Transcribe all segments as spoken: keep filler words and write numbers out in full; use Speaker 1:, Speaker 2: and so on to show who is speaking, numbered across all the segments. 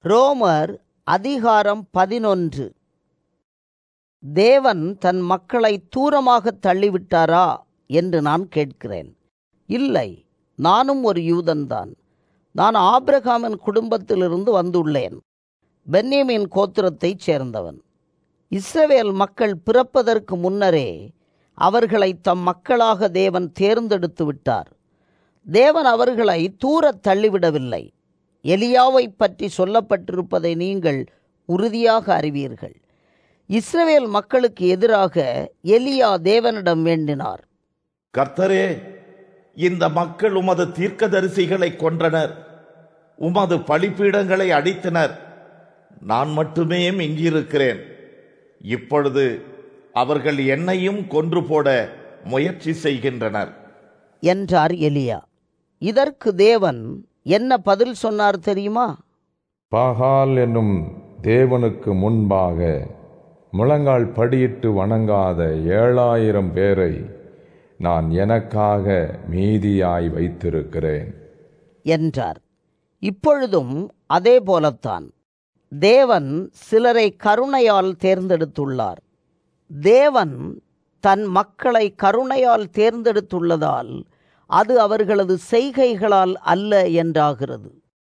Speaker 1: ரோமர் அதிகாரம் பதினொன்று. தேவன் தன் மக்களை தூரமாக தள்ளிவிட்டாரா என்று நான் கேட்கிறேன். இல்லை, நானும் ஒரு யூதன்தான். நான் ஆபிரகாமின் குடும்பத்திலிருந்து வந்துள்ளேன். பென்யமீன் கோத்திரத்தைச் சேர்ந்தவன். இஸ்ரவேல் மக்கள் பிறப்பதற்கு முன்னரே அவர்களை தம் மக்களாக தேவன் தேர்ந்தெடுத்து விட்டார். தேவன் அவர்களை தூரத் தள்ளிவிடவில்லை. எலியாவை பற்றி சொல்லப்பட்டிருப்பதை நீங்கள் உறுதியாக அறிவீர்கள். இஸ்ரவேல் மக்களுக்கு எதிராக எலியா தேவனிடம் வேண்டினார்.
Speaker 2: கர்த்தரே, இந்த மக்கள் உமது தீர்க்கதரிசிகளை கொன்றனர், உமது பலிபீடங்களை அடித்தனர். நான் மட்டுமே மிஞ்சியிருக்கிறேன். இப்பொழுது அவர்கள் என்னையும் கொன்று போட முயற்சி செய்கின்றனர்
Speaker 1: என்றார் எலியா. இதற்கு தேவன் என்ன பதில் சொன்னார் தெரியுமா?
Speaker 3: பாகால் என்னும் தேவனுக்கு முன்பாக முழங்கால் படியிட்டு வணங்காத ஏழாயிரம் பேரை நான் எனக்காக மீதியாய் வைத்திருக்கிறேன்
Speaker 1: என்றார். இப்பொழுதும் அதே போலத்தான் தேவன் சிலரை கருணையால் தேர்ந்தெடுத்துள்ளார். தேவன் தன் மக்களை கருணையால் தேர்ந்தெடுத்துள்ளதால் அது அவர்களது செய்கைகளால் அல்ல என்றாகிறது.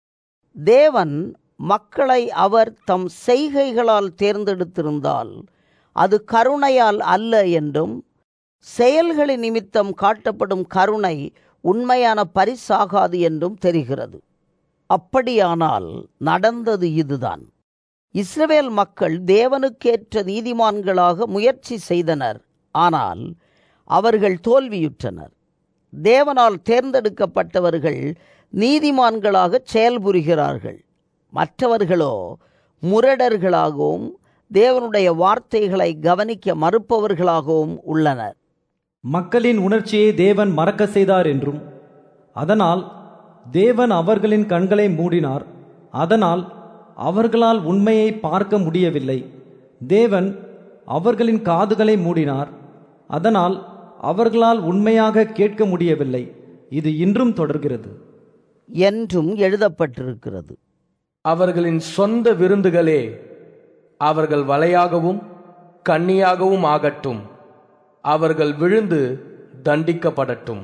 Speaker 1: தேவன் மக்களை அவர் தம் செய்கைகளால் தேர்ந்தெடுத்திருந்தால் அது கருணையால் அல்ல என்றும், செயல்களின் நிமித்தம் காட்டப்படும் கருணை உண்மையான பரிசாகாது என்றும் தெரிகிறது. அப்படியானால் நடந்தது இதுதான். இஸ்ரவேல் மக்கள் தேவனுக்கேற்ற நீதிமான்களாக முயற்சி செய்தனர். ஆனால் அவர்கள் தோல்வியுற்றனர். தேவனால் தேர்ந்தெடுக்கப்பட்டவர்கள் நீதிமான்களாக செயல்புரிகிறார்கள். மற்றவர்களோ முரடர்களாகவும் தேவனுடைய வார்த்தைகளை கவனிக்க மறுப்பவர்களாகவும் உள்ளனர்.
Speaker 4: மக்களின் உணர்ச்சியை தேவன் மறக்க செய்தார் என்றும், அதனால் தேவன் அவர்களின் கண்களை மூடினார். அதனால் அவர்களால் உண்மையை பார்க்க முடியவில்லை. தேவன் அவர்களின் காதுகளை மூடினார். அதனால் அவர்களால் உண்மையாக கேட்க முடியவில்லை. இது இன்றும் தொடர்கிறது
Speaker 1: என்றும் எழுதப்பட்டிருக்கிறது.
Speaker 5: அவர்களின் சொந்த விருந்துகளே அவர்கள் வலையாகவும் கண்ணியாகவும் ஆகட்டும். அவர்கள் விழுந்து தண்டிக்கப்படட்டும்.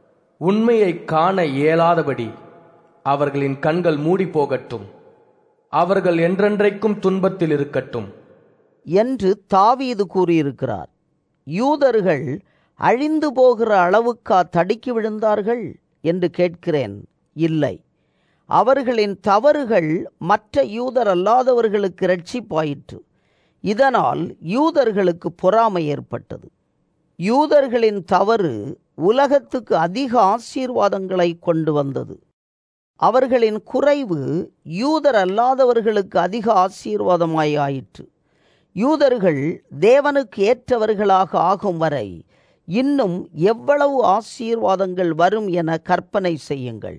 Speaker 5: உண்மையை காண இயலாதபடி அவர்களின் கண்கள் மூடி போகட்டும். அவர்கள் என்றென்றைக்கும் துன்பத்தில் இருக்கட்டும்
Speaker 1: என்று தாவீது கூறியிருக்கிறார். யூதர்கள் அழிந்து போகிற அளவுக்கா தடுக்கி விழுந்தார்கள் என்று கேட்கிறேன். இல்லை, அவர்களின் தவறுகள் மற்ற யூதர் அல்லாதவர்களுக்கு இரட்சிப்பாயிற்று. இதனால் யூதர்களுக்கு பொறாமை ஏற்பட்டது. யூதர்களின் தவறு உலகத்துக்கு அதிக ஆசீர்வாதங்களை கொண்டு வந்தது. அவர்களின் குறைவு யூதர் அல்லாதவர்களுக்கு அதிக ஆசீர்வாதமாய் ஆயிற்று. யூதர்கள் தேவனுக்கு ஏற்றவர்களாக ஆகும் வரை இன்னும் எவ்வளவு ஆசீர்வாதங்கள் வரும் என கற்பனை செய்யுங்கள்.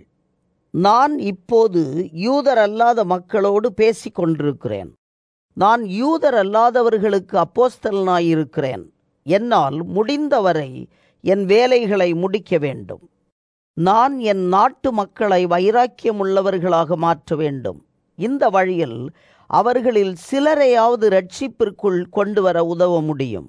Speaker 1: நான் இப்போது யூதர் அல்லாத மக்களோடு பேசிக் கொண்டிருக்கிறேன். நான் யூதர் அல்லாதவர்களுக்கு அப்போஸ்தலனாயிருக்கிறேன். என்னால் முடிந்தவரை என் வேலைகளை முடிக்க வேண்டும். நான் என் நாட்டு மக்களை வைராக்கியமுள்ளவர்களாக மாற்ற வேண்டும். இந்த வழியில் அவர்களில் சிலரையாவது இரட்சிப்பிற்குள் கொண்டு வர உதவ முடியும்.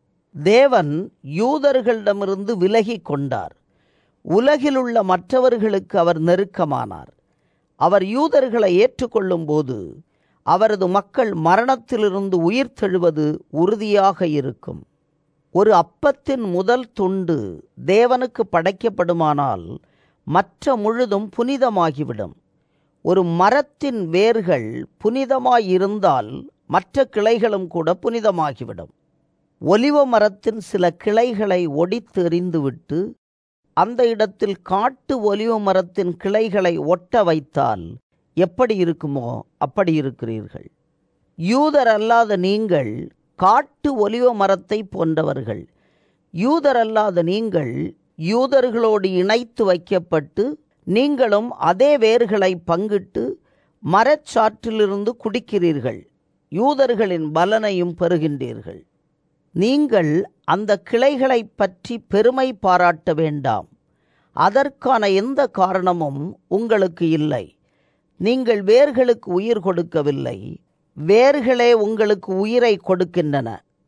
Speaker 1: தேவன் யூதர்களிடமிருந்து விலகி கொண்டார். உலகிலுள்ள மற்றவர்களுக்கு அவர் நெருக்கமானார். அவர் யூதர்களை ஏற்றுக்கொள்ளும் போது அவரது மக்கள் மரணத்திலிருந்து உயிர் தெழுவது உறுதியாக இருக்கும். ஒரு அப்பத்தின் முதல் துண்டு தேவனுக்கு படைக்கப்படுமானால் மற்ற முழுதும் புனிதமாகிவிடும். ஒரு மரத்தின் வேர்கள் புனிதமாயிருந்தால் மற்ற கிளைகளும் கூட புனிதமாகிவிடும். ஒலிவ மரத்தின் சில கிளைகளை ஒடித்து எறிந்துவிட்டு அந்த இடத்தில் காட்டு ஒலிவ மரத்தின் கிளைகளை ஒட்ட வைத்தால் எப்படி இருக்குமோ அப்படி இருக்கிறீர்கள். யூதர் அல்லாத நீங்கள் காட்டு ஒலிவ மரத்தை போன்றவர்கள். யூதர் அல்லாத நீங்கள் யூதர்களோடு இணைத்து வைக்கப்பட்டு நீங்களும் அதே வேர்களை பங்கிட்டு மரச்சாற்றிலிருந்து குடிக்கிறீர்கள். யூதர்களின் பலனையும் பெறுகின்றீர்கள். நீங்கள் அந்த கிளைகளை பற்றி பெருமை பாராட்ட வேண்டாம். அதற்கான எந்த காரணமும் உங்களுக்கு இல்லை. நீங்கள் வேர்களுக்கு உயிர் கொடுக்கவில்லை, வேர்களே உங்களுக்கு உயிரை கொடுக்கின்றன.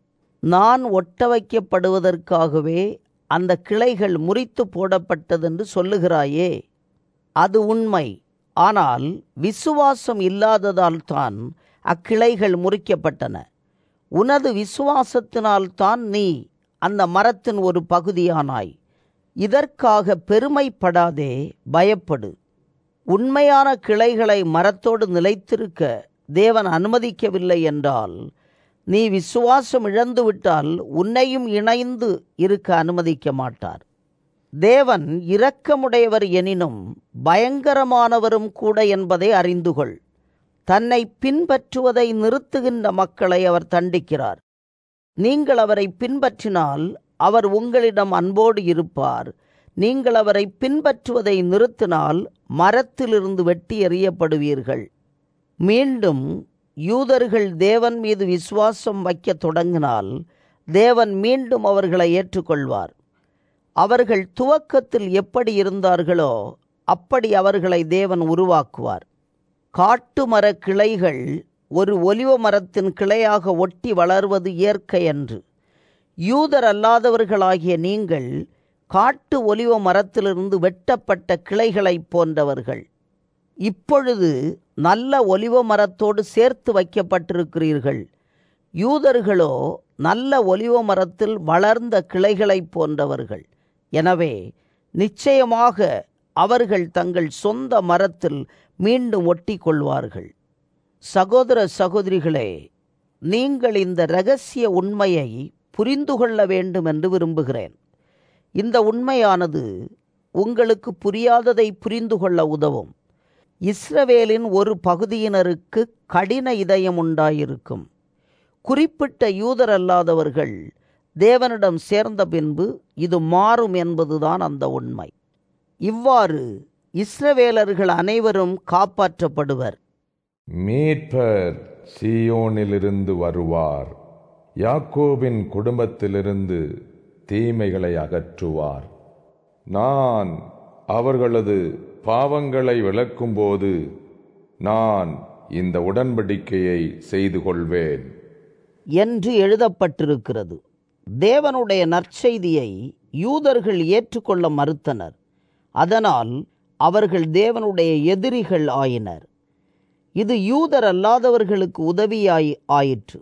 Speaker 1: நான் ஒட்ட வைக்கப்படுவதற்காகவே அந்த கிளைகள் முறித்து போடப்பட்டதென்று சொல்லுகிறாயே, அது உண்மை. ஆனால் விசுவாசம் இல்லாததால் தான் அக்கிளைகள் முறிக்கப்பட்டன. உனது விசுவாசத்தினால்தான் நீ அந்த மரத்தின் ஒரு பகுதியானாய். இதற்காக பெருமைப்படாதே, பயப்படு. உண்மையான கிளைகளை மரத்தோடு நிலைத்திருக்க தேவன் அனுமதிக்கவில்லை என்றால், நீ விசுவாசம் இழந்துவிட்டால் உன்னையும் இணைந்து இருக்க அனுமதிக்க மாட்டார். தேவன் இரக்கமுடையவர் எனினும் பயங்கரமானவரும் கூட என்பதை அறிந்துகொள். தன்னை பின்பற்றுவதை நிறுத்துகின்ற மக்களை அவர் தண்டிக்கிறார். நீங்கள் அவரை பின்பற்றினால் அவர் உங்களிடம் அன்போடு இருப்பார். நீங்கள் அவரை பின்பற்றுவதை நிறுத்தினால் மரத்திலிருந்து வெட்டி எறியப்படுவீர்கள். மீண்டும் யூதர்கள் தேவன் மீது விசுவாசம் வைக்க தொடங்கினால் தேவன் மீண்டும் அவர்களை ஏற்றுக்கொள்வார். அவர்கள் துவக்கத்தில் எப்படி இருந்தார்களோ அப்படி அவர்களை தேவன் உருவாக்குவார். காட்டு மர கிளைகள் ஒரு ஒலிவ மரத்தின் கிளையாக ஒட்டி வளர்வது இயற்கை அன்று. யூதர் அல்லாதவர்களாகிய நீங்கள் காட்டு ஒலிவ மரத்திலிருந்து வெட்டப்பட்ட கிளைகளைப் போன்றவர்கள். இப்பொழுது நல்ல ஒலிவ மரத்தோடு சேர்த்து வைக்கப்பட்டிருக்கிறீர்கள். யூதர்களோ நல்ல ஒலிவ மரத்தில் வளர்ந்த கிளைகளைப் போன்றவர்கள். எனவே நிச்சயமாக அவர்கள் தங்கள் சொந்த மரத்தில் மீண்டும் ஒட்டி கொள்வார்கள். சகோதர சகோதரிகளே, நீங்கள் இந்த இரகசிய உண்மையை புரிந்து கொள்ள வேண்டும் என்று விரும்புகிறேன். இந்த உண்மையானது உங்களுக்கு புரியாததை புரிந்து கொள்ள உதவும். இஸ்ரவேலின் ஒரு பகுதியினருக்கு கடின இதயம் உண்டாயிருக்கும். குறிப்பிட்ட யூதர் அல்லாதவர்கள் தேவனிடம் சேர்ந்த பின்பு இது மாறும் என்பதுதான் அந்த உண்மை. இவ்வாறு இஸ்ரவேலர்கள் அனைவரும் காப்பாற்றப்படுவர்.
Speaker 3: மீட்பர் சீயோனிலிருந்து வருவார், யாக்கோபின் குடும்பத்திலிருந்து தீமைகளை அகற்றுவார். நான் அவர்களது பாவங்களை விளக்கும்போது நான் இந்த உடன்படிக்கையை செய்து கொள்வேன்
Speaker 1: என்று எழுதப்பட்டிருக்கிறது. தேவனுடைய நற்செய்தியை யூதர்கள் ஏற்றுக்கொள்ள மறுத்தனர். அதனால் அவர்கள் தேவனுடைய எதிரிகள் ஆயினர். இது யூதர் அல்லாதவர்களுக்கு உதவியாய் ஆயிற்று.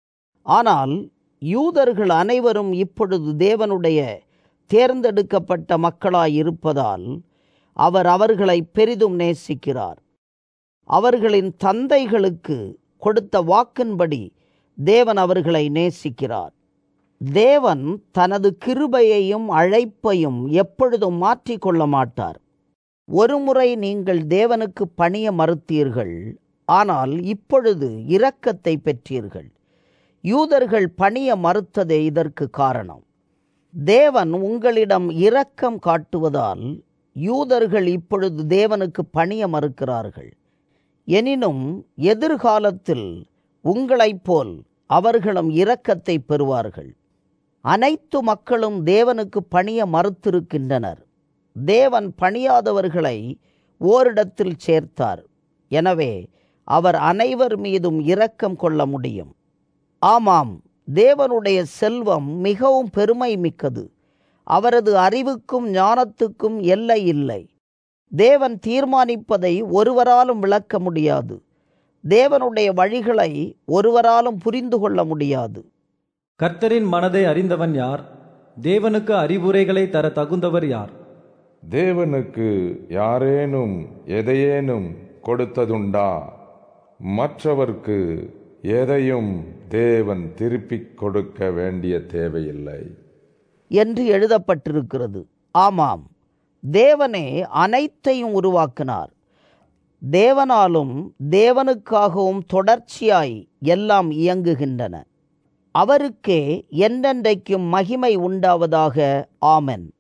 Speaker 1: ஆனால் யூதர்கள் அனைவரும் இப்பொழுது தேவனுடைய தேர்ந்தெடுக்கப்பட்ட மக்களாயிருப்பதால் அவர் அவர்களை பெரிதும் நேசிக்கிறார். அவர்களின் தந்தைகளுக்கு கொடுத்த வாக்கின்படி தேவன் அவர்களை நேசிக்கிறார். தேவன் தனது கிருபையையும் அழைப்பையும் எப்பொழுதும் மாற்றிக்கொள்ள மாட்டார். ஒருமுறை நீங்கள் தேவனுக்கு பணிய மறுத்தீர்கள், ஆனால் இப்பொழுது இரக்கத்தை பெற்றீர்கள். யூதர்கள் பணிய மறுத்ததே இதற்கு காரணம். தேவன் உங்களிடம் இரக்கம் காட்டுவதால் யூதர்கள் இப்பொழுது தேவனுக்கு பணிய மறுக்கிறார்கள். எனினும் எதிர்காலத்தில் உங்களைப் போல் அவர்களும் இரக்கத்தை பெறுவார்கள். அனைத்து மக்களும் தேவனுக்கு பணிய மறுத்திருக்கின்றனர். தேவன் பணியாதவர்களை ஓரிடத்தில் சேர்த்தார். எனவே அவர் அனைவர் மீதும் இரக்கம் கொள்ள முடியும். ஆமாம், தேவனுடைய செல்வம் மிகவும் பெருமை மிக்கது. அவரது அறிவுக்கும் ஞானத்துக்கும் எல்லை இல்லை. தேவன் தீர்மானிப்பதை ஒருவராலும் விளக்க முடியாது. தேவனுடைய வழிகளை ஒருவராலும் புரிந்து கொள்ள முடியாது.
Speaker 4: கர்த்தரின் மனதை அறிந்தவன் யார்? தேவனுக்கு அறிவுரைகளை தர தகுந்தவர் யார்?
Speaker 3: தேவனுக்கு யாரேனும் எதையேனும் கொடுத்ததுண்டா? மற்றவர்க்கு எதையும் தேவன் திருப்பிக் கொடுக்க வேண்டிய தேவையில்லை
Speaker 1: என்று எழுதப்பட்டிருக்கிறது. ஆமாம், தேவனே அனைத்தையும் உருவாக்கினார். தேவனாலும் தேவனுக்காகவும் தொடர்ச்சியாய் எல்லாம் இயங்குகின்றன. அவருக்கே என்றென்றைக்கும் மகிமை உண்டாவதாக. ஆமென்.